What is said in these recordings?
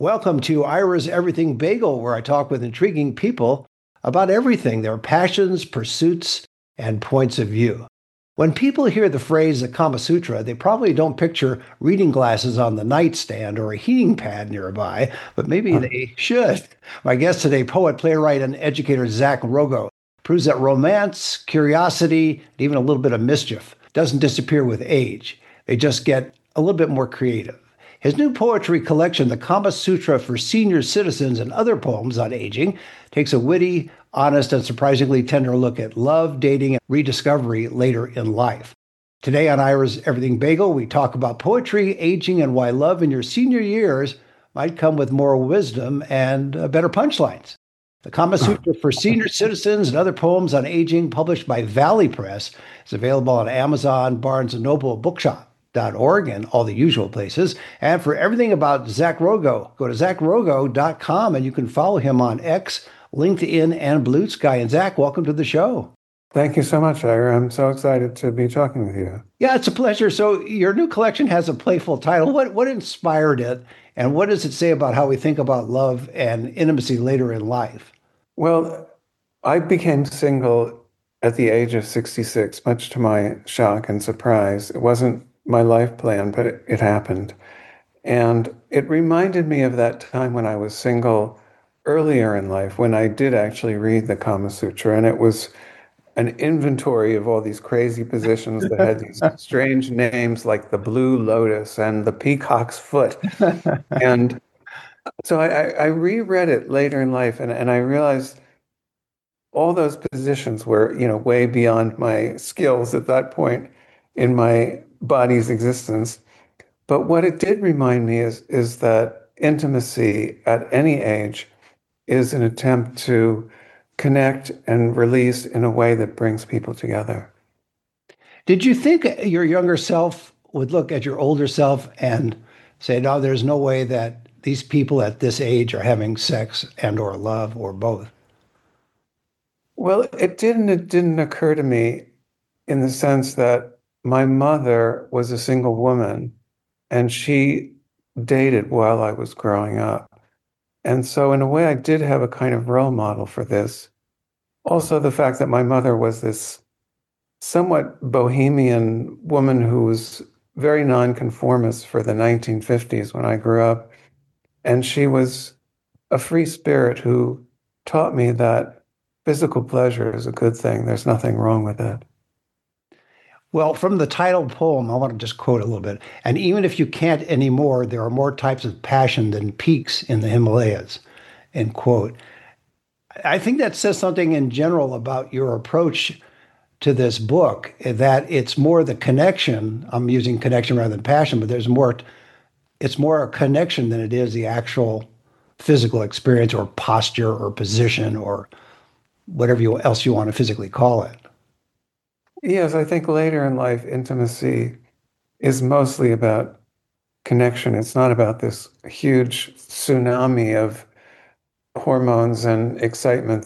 Welcome to Ira's Everything Bagel, where I talk with intriguing people about everything, their passions, pursuits, and points of view. When people hear the phrase the Kama Sutra, they probably don't picture reading glasses on the nightstand or a heating pad nearby, but maybe Huh. they should. My guest today, poet, playwright, and educator Zach Rogo, proves that romance, curiosity, and even a little bit of mischief doesn't disappear with age. They just get a little bit more creative. His new poetry collection, The Kama Sutra for Senior Citizens and Other Poems on Aging, takes a witty, honest, and surprisingly tender look at love, dating, and rediscovery later in life. Today on Ira's Everything Bagel, we talk about poetry, aging, and why love in your senior years might come with more wisdom and better punchlines. The Kama Sutra for Senior Citizens and Other Poems on Aging, published by Valley Press, is available on Amazon, Barnes & Noble, Bookshop.org, and all the usual places. And for everything about Zach Rogo, go to zachrogo.com and you can follow him on X, LinkedIn, and Blue Sky. And Zach, welcome to the show. Thank you so much, Ira. I'm so excited to be talking with you. Yeah, it's a pleasure. So your new collection has a playful title. What inspired it, and what does it say about how we think about love and intimacy later in life? Well, I became single at the age of 66, much to my shock and surprise. It wasn't my life plan, but it happened. And it reminded me of that time when I was single earlier in life, when I did actually read the Kama Sutra. And it was an inventory of all these crazy positions that had these strange names like the Blue Lotus and the Peacock's Foot. And so I reread it later in life, and I realized all those positions were, way beyond my skills at that point in my body's existence. But what it did remind me is that intimacy at any age is an attempt to connect and release in a way that brings people together. Did you think your younger self would look at your older self and say, no, there's no way that these people at this age are having sex and or love or both? Well, it didn't occur to me in the sense that my mother was a single woman and she dated while I was growing up. And so, in a way, I did have a kind of role model for this. Also, the fact that my mother was this somewhat bohemian woman who was very nonconformist for the 1950s when I grew up. And she was a free spirit who taught me that physical pleasure is a good thing. There's nothing wrong with it. Well, from the title poem, I want to just quote a little bit. And even if you can't anymore, there are more types of passion than peaks in the Himalayas, end quote. I think that says something in general about your approach to this book, that it's more the connection. I'm using connection rather than passion, but it's more a connection than it is the actual physical experience or posture or position or whatever else you want to physically call it. Yes, I think later in life, intimacy is mostly about connection. It's not about this huge tsunami of hormones and excitement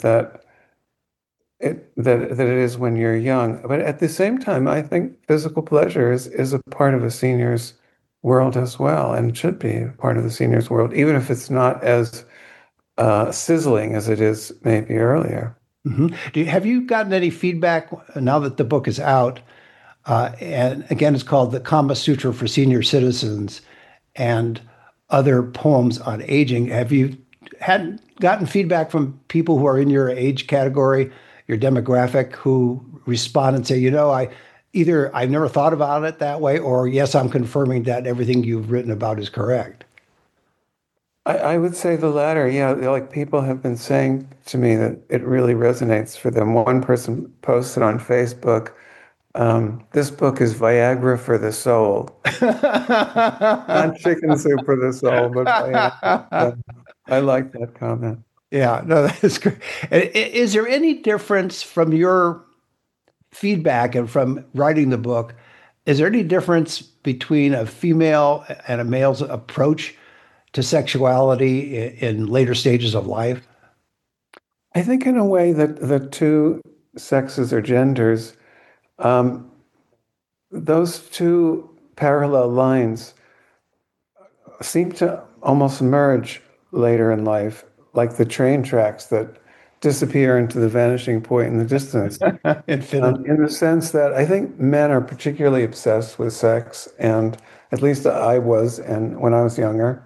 that it is when you're young. But at the same time, I think physical pleasure is a part of a senior's world as well, and should be a part of the senior's world, even if it's not as sizzling as it is maybe earlier. Have you gotten any feedback now that the book is out? And again, it's called The Kama Sutra for Senior Citizens and Other Poems on Aging. Have you had gotten feedback from people who are in your age category, your demographic, who respond and say, I either I've never thought about it that way, or yes, I'm confirming that everything you've written about is correct? I would say the latter. Yeah, like people have been saying to me that it really resonates for them. One person posted on Facebook, this book is Viagra for the soul. Not chicken soup for the soul, but Viagra. So I like that comment. Yeah, no, that is great. Is there any difference from your feedback and from writing the book? Is there any difference between a female and a male's approach to sexuality in later stages of life? I think in a way that the two sexes or genders, um, those two parallel lines seem to almost merge later in life, like the train tracks that disappear into the vanishing point in the distance. Infinity. In the sense that I think men are particularly obsessed with sex, and at least I was, and when I was younger,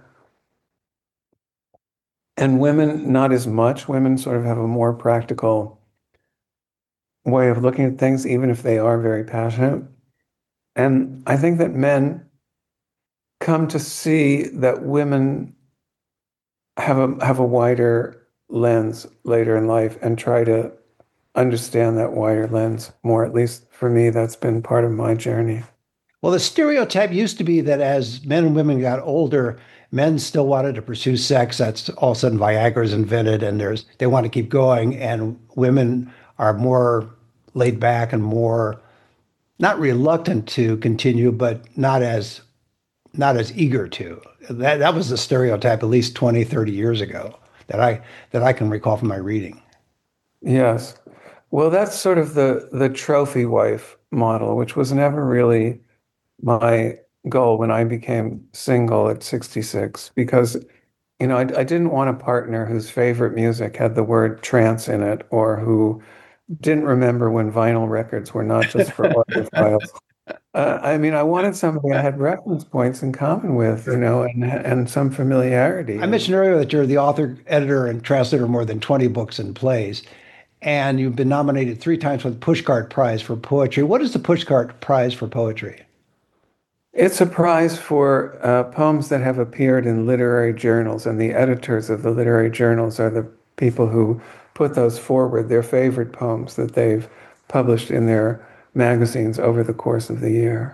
and women not as much. Women sort of have a more practical way of looking at things, even if they are very passionate. And I think that men come to see that women have a wider lens later in life and try to understand that wider lens more. At least for me, that's been part of my journey. Well, the stereotype used to be that as men and women got older, men still wanted to pursue sex. That's all of a sudden Viagra's invented, and they want to keep going, and women are more laid back and more not reluctant to continue, but not as eager to. That was the stereotype at least 20, 30 years ago that I can recall from my reading. Yes. Well, that's sort of the trophy wife model, which was never really my goal when I became single at 66, because I didn't want a partner whose favorite music had the word trance in it, or who didn't remember when vinyl records were not just for audiophiles. I mean, I wanted somebody I had reference points in common with, and some familiarity. I mentioned earlier that you're the author, editor, and translator of more than 20 books and plays, and you've been nominated 3 times for the Pushcart Prize for Poetry. What is the Pushcart Prize for Poetry? It's a prize for poems that have appeared in literary journals, and the editors of the literary journals are the people who put those forward, their favorite poems that they've published in their magazines over the course of the year.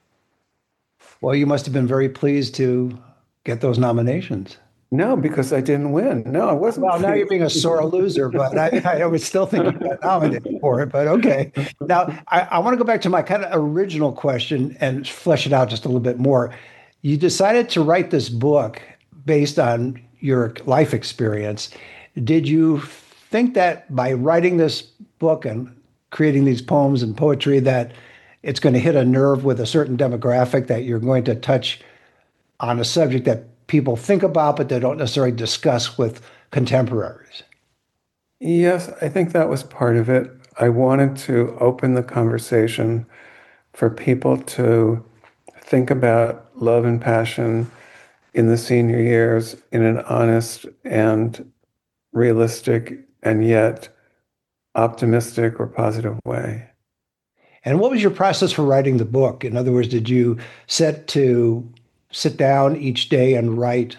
Well, you must have been very pleased to get those nominations. No, because I didn't win. No, I wasn't Well, now you're pleased. being a sore loser, but I would still think you got nominated for it, but okay. Now, I want to go back to my kind of original question and flesh it out just a little bit more. You decided to write this book based on your life experience. Did you think that by writing this book and creating these poems and poetry that it's going to hit a nerve with a certain demographic, that you're going to touch on a subject that people think about, but they don't necessarily discuss with contemporaries? Yes, I think that was part of it. I wanted to open the conversation for people to think about love and passion in the senior years in an honest and realistic and yet optimistic or positive way. And what was your process for writing the book? In other words, did you sit down each day and write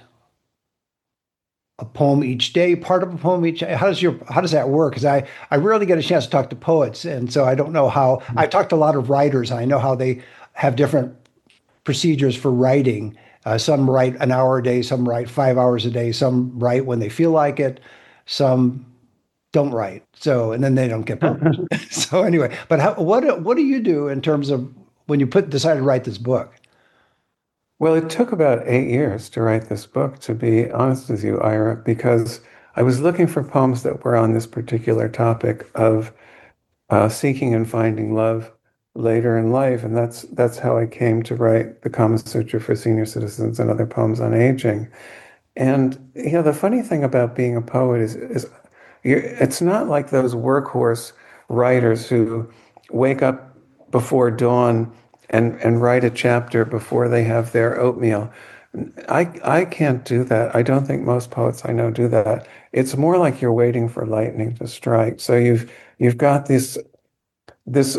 a poem each day, part of a poem each day? How does that work? Because I rarely get a chance to talk to poets, and so I don't know how. I talked to a lot of writers, and I know how they have different procedures for writing. Some write an hour a day, some write 5 hours a day, some write when they feel like it, some don't write. So, and then they don't get published. So anyway, but what do you do in terms of when you decided to write this book? Well, it took about 8 years to write this book, to be honest with you, Ira, because I was looking for poems that were on this particular topic of seeking and finding love later in life, and that's how I came to write the Kama Sutra for Senior Citizens and other poems on aging. And the funny thing about being a poet is it's not like those workhorse writers who wake up before dawn and write a chapter before they have their oatmeal. I can't do that. I don't think most poets I know do that. It's more like you're waiting for lightning to strike. So you've got this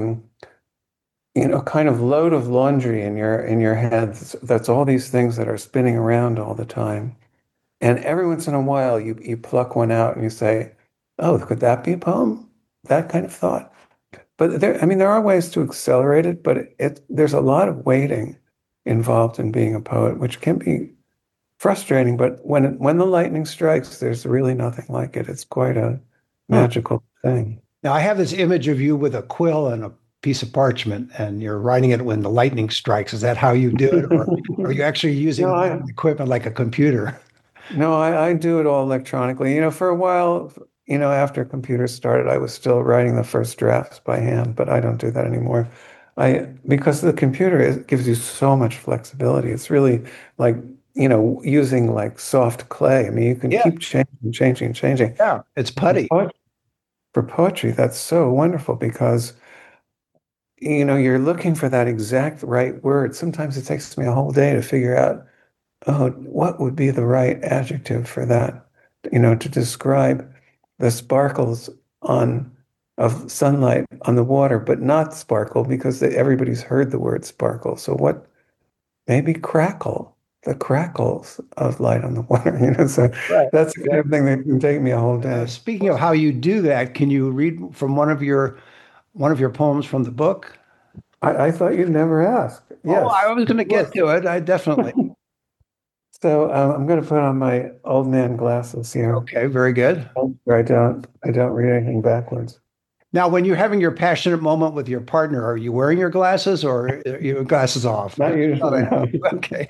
kind of load of laundry in your head. That's all these things that are spinning around all the time. And every once in a while, you pluck one out and you say, "Oh, could that be a poem?" That kind of thought. But there are ways to accelerate it, but there's a lot of waiting involved in being a poet, which can be frustrating. But when the lightning strikes, there's really nothing like it. It's quite a magical thing. Now, I have this image of you with a quill and a piece of parchment, and you're writing it when the lightning strikes. Is that how you do it, or are you actually using equipment like a computer? No, I do it all electronically. For a while, after computers started, I was still writing the first drafts by hand, but I don't do that anymore. Because the computer gives you so much flexibility. It's really like using like soft clay. I mean, you can Yeah, keep changing. yeah. It's For putty. for poetry, that's so wonderful because, you're looking for that exact right word. Sometimes it takes me a whole day to figure out, oh, what would be the right adjective for that, to describe the sparkles on of sunlight on the water, but not sparkle because everybody's heard the word sparkle. So what, maybe crackle, the crackles of light on the water, So Right. that's the kind of thing that can take me a whole day. Speaking of how you do that, can you read from one of your poems from the book? I thought you'd never ask. Oh, I Yes, was going to of get course. to it. I definitely. So I'm going to put on my old man glasses here. Okay, very good. I don't read anything backwards. Now, when you're having your passionate moment with your partner, are you wearing your glasses or are your glasses off? Not usually, no. Okay.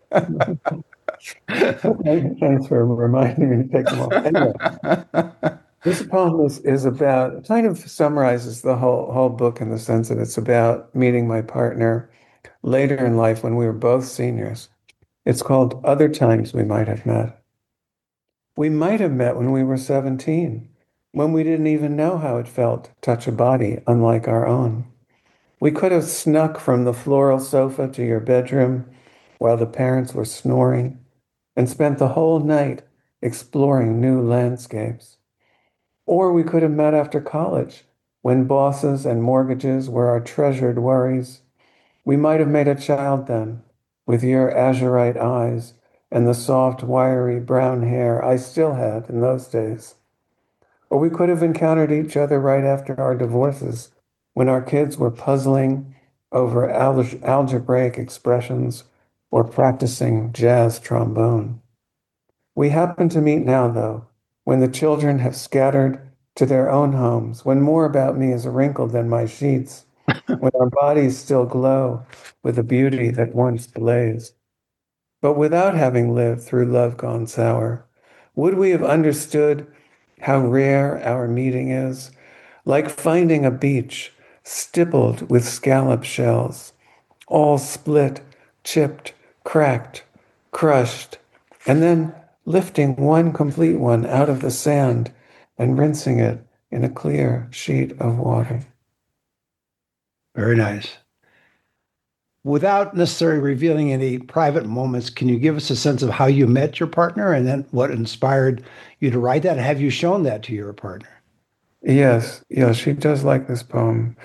Thanks for reminding me to take them off. Anyway, this poem is about, kind of summarizes the whole book in the sense that it's about meeting my partner later in life when we were both seniors. It's called Other Times We Might Have Met. We might have met when we were 17, when we didn't even know how it felt to touch a body unlike our own. We could have snuck from the floral sofa to your bedroom while the parents were snoring and spent the whole night exploring new landscapes. Or we could have met after college when bosses and mortgages were our treasured worries. We might have made a child then with your azurite eyes and the soft, wiry brown hair I still had in those days. Or we could have encountered each other right after our divorces when our kids were puzzling over algebraic expressions or practicing jazz trombone. We happen to meet now, though, when the children have scattered to their own homes, when more about me is wrinkled than my sheets, when our bodies still glow with the beauty that once blazed. But without having lived through love gone sour, would we have understood how rare our meeting is, like finding a beach stippled with scallop shells, all split, chipped, cracked, crushed, and then lifting one complete one out of the sand and rinsing it in a clear sheet of water. Very nice. Without necessarily revealing any private moments, can you give us a sense of how you met your partner and then what inspired you to write that? And have you shown that to your partner? Yes, yes, she does like this poem.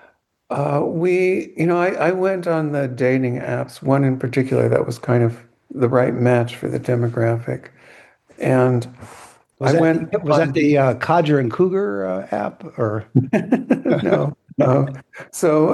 I went on the dating apps, one in particular that was kind of the right match for the demographic. And Was I that went was that on, the Codger and Cougar app or? no, no. So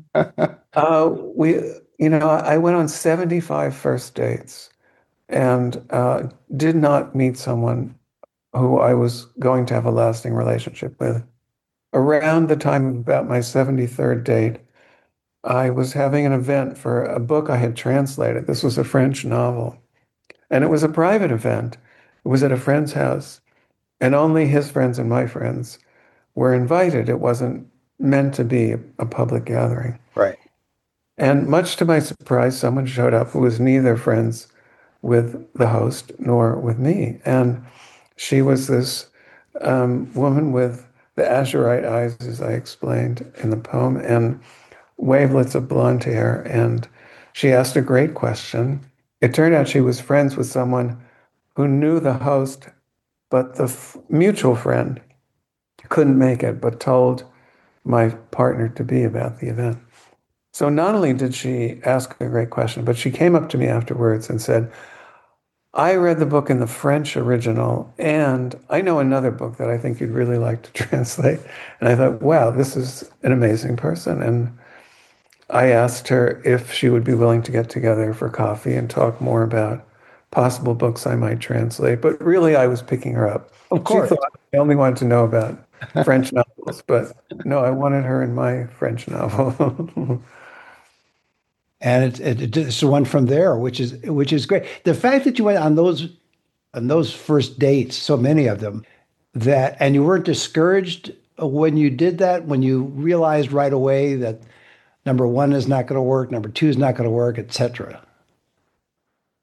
I went on 75 first dates and did not meet someone who I was going to have a lasting relationship with. Around the time of about my 73rd date, I was having an event for a book I had translated. This was a French novel, and it was a private event. It was at a friend's house, and only his friends and my friends were invited. It wasn't meant to be a public gathering. Right. And much to my surprise, someone showed up who was neither friends with the host nor with me. And she was this woman with the azurite eyes, as I explained in the poem, and wavelets of blonde hair. And she asked a great question. It turned out she was friends with someone who knew the host, but the mutual friend couldn't make it, but told my partner to be about the event. So not only did she ask a great question, but she came up to me afterwards and said, I read the book in the French original, and I know another book that I think you'd really like to translate. And I thought, wow, this is an amazing person. And I asked her if she would be willing to get together for coffee and talk more about possible books I might translate. But really, I was picking her up. Of She course. thought I only wanted to know about French novels, but no, I wanted her in my French novel. And it's the one from there, which is great. The fact that you went on those first dates, so many of them, and you weren't discouraged when you did that, when you realized right away that number one is not going to work, number two is not going to work, etc.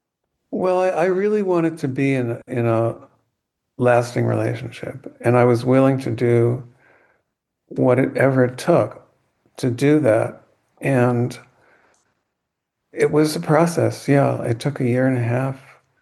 Well, I really wanted to be in a lasting relationship, and I was willing to do whatever it took to do that. And it was a process. Yeah, it took a year and a half.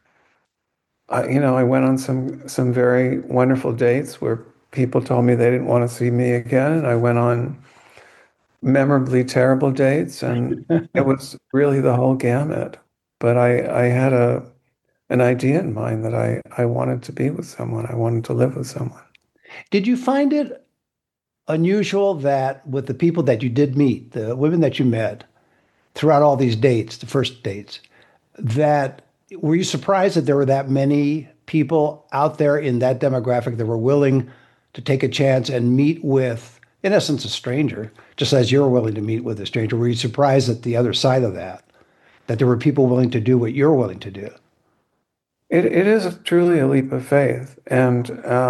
I went on some very wonderful dates where people told me they didn't want to see me again, and I went on memorably terrible dates, and it was really the whole gamut. But I had a an idea in mind that I wanted to be with someone. I wanted to live with someone. Did you find it unusual that with the people that you did meet, the women that you met throughout all these dates, the first dates, that were you surprised that there were that many people out there in that demographic that were willing to take a chance and meet with, in essence, a stranger, just as you're willing to meet with a stranger? Were you surprised at the other side of that, that there were people willing to do what you're willing to do? It is truly a leap of faith, and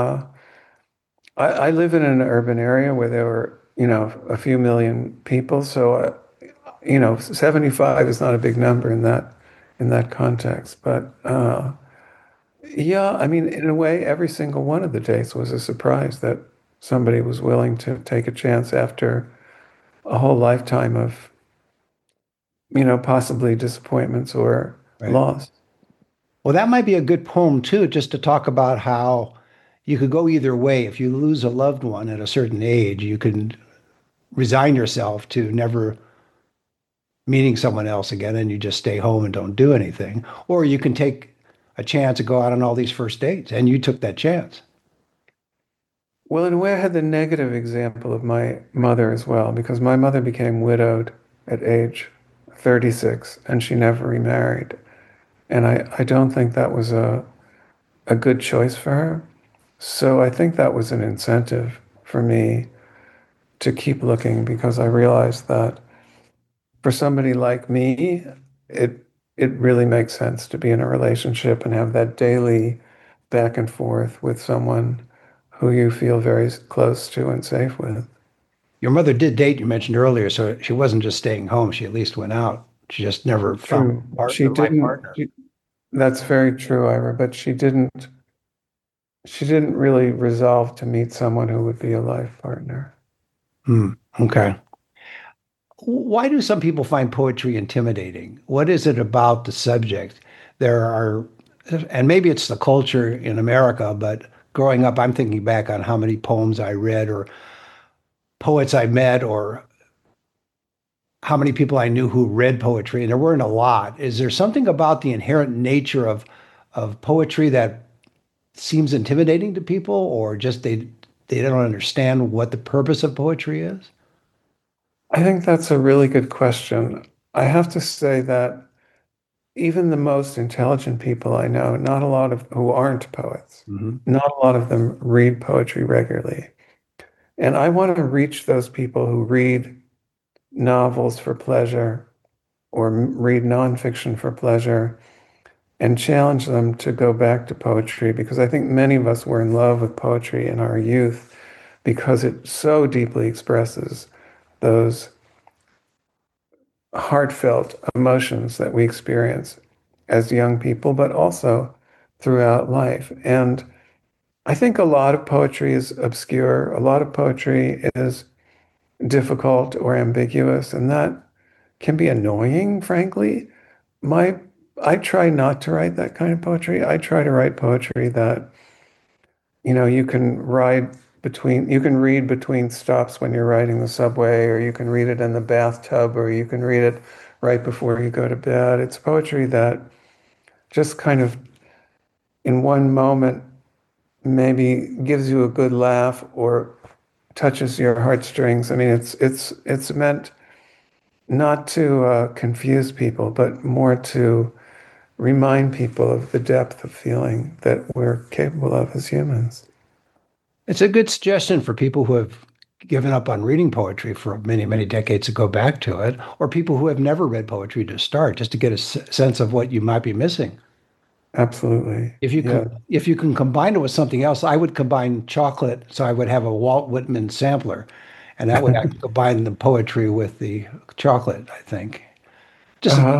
I live in an urban area where there were, a few million people. So, 75 is not a big number in that context. But yeah, I mean, in a way, every single one of the dates was a surprise that somebody was willing to take a chance after a whole lifetime of, possibly disappointments or Right. loss. Well, that might be a good poem too, just to talk about how you could go either way. If you lose a loved one at a certain age, you can resign yourself to never meeting someone else again and you just stay home and don't do anything. Or you can take a chance to go out on all these first dates, and you took that chance. Well, in a way, I had the negative example of my mother as well, because my mother became widowed at age 36 and she never remarried. And I don't think that was a good choice for her. So I think that was an incentive for me to keep looking because I realized that for somebody like me, it really makes sense to be in a relationship and have that daily back and forth with someone who you feel very close to and safe with. Your mother did date, you mentioned earlier, so she wasn't just staying home. She at least went out. She just never found True. the right partner. That's very true, Ira, but she didn't really resolve to meet someone who would be a life partner. Hmm. Okay. Why do some people find poetry intimidating? What is it about the subject? There are, and maybe it's the culture in America, but growing up, I'm thinking back on how many poems I read or poets I met or how many people I knew who read poetry, and there weren't a lot. Is there something about the inherent nature of poetry that seems intimidating to people, or just they don't understand what the purpose of poetry is? I think that's a really good question. I have to say that even the most intelligent people I know, not a lot of who aren't poets, Hmm. not a lot of them read poetry regularly. And I want to reach those people who read novels for pleasure or read nonfiction for pleasure and challenge them to go back to poetry because I think many of us were in love with poetry in our youth because it so deeply expresses those heartfelt emotions that we experience as young people, but also throughout life. And I think a lot of poetry is obscure, a lot of poetry is difficult or ambiguous, and that can be annoying, frankly. My I try not to write that kind of poetry. I try to write poetry that, you can read between stops when you're riding the subway, or you can read it in the bathtub, or you can read it right before you go to bed. It's poetry that just kind of in one moment maybe gives you a good laugh or touches your heartstrings. I mean, it's meant not to confuse people, but more to remind people of the depth of feeling that we're capable of as humans. It's a good suggestion for people who have given up on reading poetry for many, many decades to go back to it, or people who have never read poetry to start, just to get a sense of what you might be missing. Absolutely. Yeah. If you can combine it with something else, I would combine chocolate, so I would have a Walt Whitman sampler, and that would actually combine the poetry with the chocolate, I think. Just a, Uh-huh.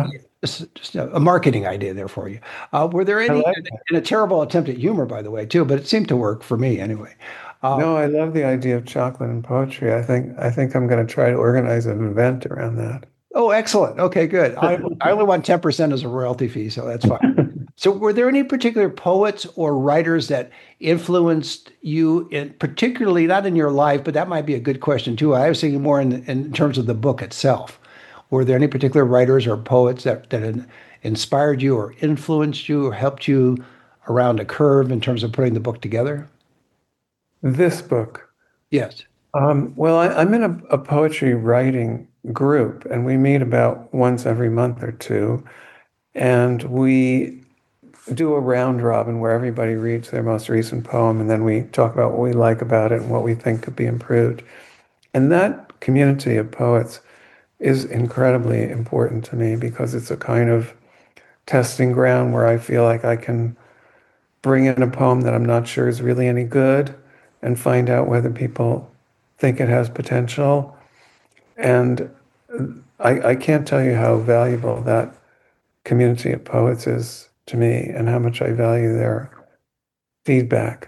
just a marketing idea there for you. Were there I any, like and a terrible attempt at humor, by the way, too, but it seemed to work for me anyway. Uh, No, I love the idea of chocolate and poetry. I think I'm going to try to organize an event around that. oh, excellent. Okay, good. I only want 10% as a royalty fee, so that's fine. So, were there any particular poets or writers that influenced you, in particularly not in your life, but that might be a good question too. I was thinking more in terms of the book itself. Were there any particular writers or poets that inspired you or influenced you or helped you around a curve in terms of putting the book together? This book. Yes. Well, I'm in a poetry writing group, and we meet about once every month or two, and we do a round robin where everybody reads their most recent poem, and then we talk about what we like about it and what we think could be improved. And that community of poets is incredibly important to me because it's a kind of testing ground where I feel like I can bring in a poem that I'm not sure is really any good and find out whether people think it has potential. And I can't tell you how valuable that community of poets is to me and how much I value their feedback.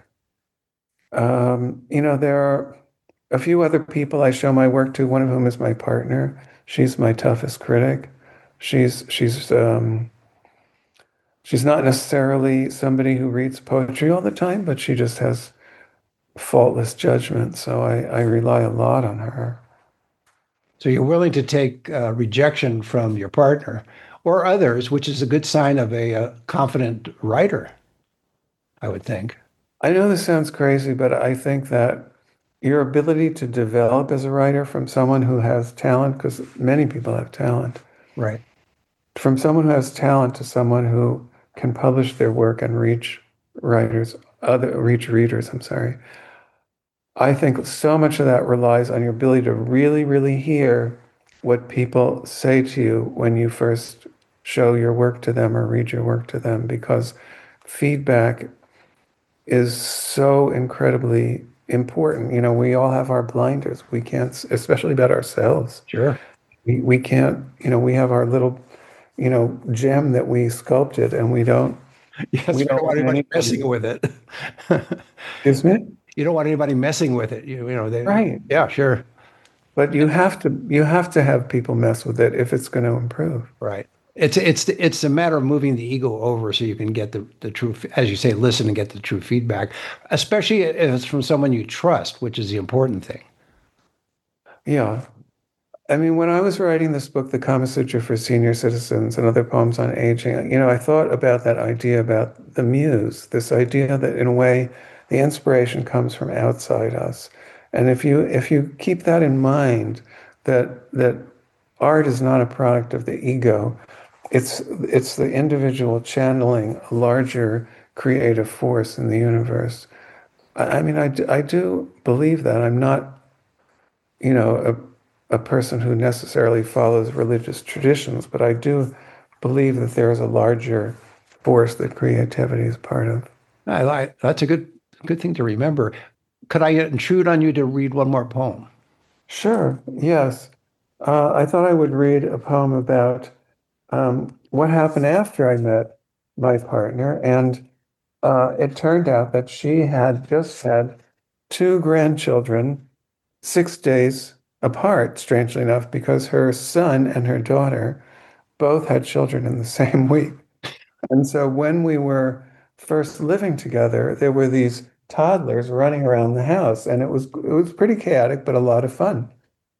There are a few other people I show my work to, one of whom is my partner. She's my toughest critic. She's not necessarily somebody who reads poetry all the time, but she just has faultless judgment. So I rely a lot on her. So you're willing to take rejection from your partner or others, which is a good sign of a confident writer, I would think. I know this sounds crazy, but I think that your ability to develop as a writer from someone who has talent, because many people have talent, Right. from someone who has talent to someone who can publish their work and reach readers, I'm sorry. I think so much of that relies on your ability to really, really hear what people say to you when you first show your work to them or read your work to them, because feedback is so incredibly important. We all have our blinders. We can't, especially about ourselves. Sure. We can't, we have our little, gem that we sculpted and Yes, we we don't don't want want anybody anybody, messing with it. excuse me? You don't want anybody messing with it. Right. Yeah, sure. But you have to have people mess with it if it's going to improve. Right. It's a matter of moving the ego over so you can get the true, as you say, listen and get the true feedback, especially if it's from someone you trust, which is the important thing. Yeah. I mean, when I was writing this book, The Kama Sutra for Senior Citizens and other poems on aging, I thought about that idea about the muse, this idea that in a way the inspiration comes from outside us. And if you keep that in mind, that art is not a product of the ego, it's the individual channeling a larger creative force in the universe. I mean, I do believe that. I'm not, a person who necessarily follows religious traditions, but I do believe that there is a larger force that creativity is part of. That's a good thing to remember. Could I intrude on you to read one more poem? Sure, yes. I thought I would read a poem about what happened after I met my partner, and it turned out that she had just had two grandchildren 6 days apart, strangely enough, because her son and her daughter both had children in the same week. And so when we were first living together, there were these toddlers running around the house, and it was pretty chaotic, but a lot of fun.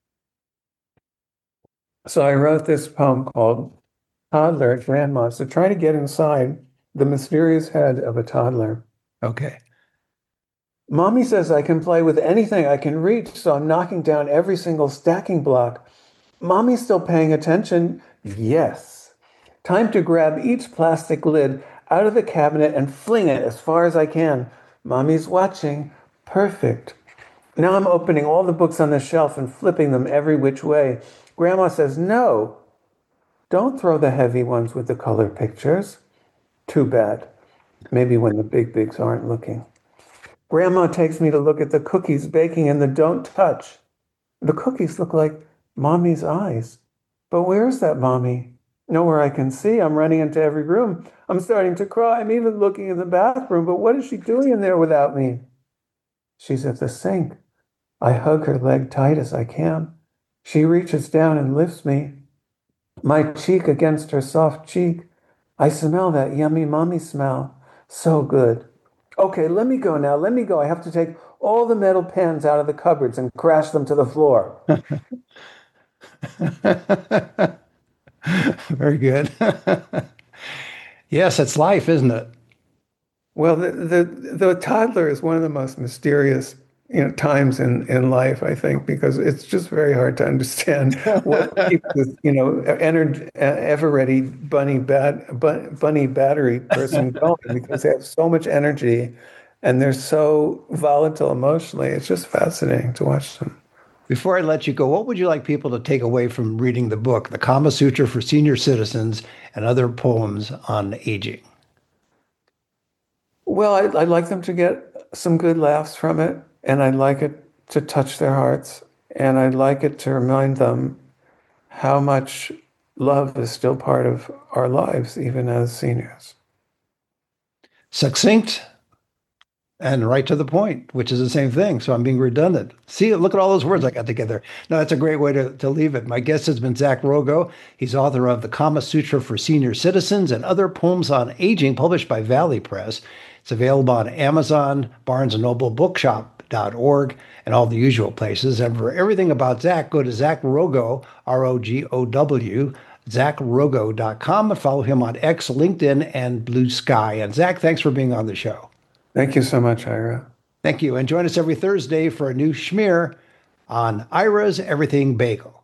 So I wrote this poem called Toddler at Grandma's to try to get inside the mysterious head of a toddler. Okay. Mommy says I can play with anything I can reach, so I'm knocking down every single stacking block. Mommy's still paying attention. Yes. Time to grab each plastic lid out of the cabinet and fling it as far as I can. Mommy's watching. Perfect. Now I'm opening all the books on the shelf and flipping them every which way. Grandma says, no, don't throw the heavy ones with the color pictures. Too bad. Maybe when the big bigs aren't looking. Grandma takes me to look at the cookies baking in the don't touch. The cookies look like Mommy's eyes. But where's that Mommy? nowhere I can see. I'm running into every room. I'm starting to cry. I'm even looking in the bathroom, but what is she doing in there without me? She's at the sink. I hug her leg tight as I can. She reaches down and lifts me, my cheek against her soft cheek. I smell that yummy mommy smell. So good. Okay, let me go now. Let me go. I have to take all the metal pans out of the cupboards and crash them to the floor. Very good. Yes, it's life, isn't it? Well, the toddler is one of the most mysterious, times in life, I think, because it's just very hard to understand what keeps this, ever ready bunny battery person going because they have so much energy and they're so volatile emotionally. It's just fascinating to watch them. Before I let you go, what would you like people to take away from reading the book, The Kama Sutra for Senior Citizens and Other Poems on Aging? Well, I'd like them to get some good laughs from it, and I'd like it to touch their hearts, and I'd like it to remind them how much love is still part of our lives, even as seniors. Succinct and right to the point, which is the same thing. So I'm being redundant. See, look at all those words I got together. No, that's a great way to leave it. My guest has been Zach Rogo. He's author of The Kama Sutra for Senior Citizens and Other Poems on Aging, published by Valley Press. It's available on Amazon, Barnes & Noble, Bookshop.org, and all the usual places. And for everything about Zach, go to Zach Rogo, Rogow, ZachRogo.com, and follow him on X, LinkedIn, and Blue Sky. And Zach, thanks for being on the show. Thank you so much, Ira. Thank you. And join us every Thursday for a new schmear on Ira's Everything Bagel.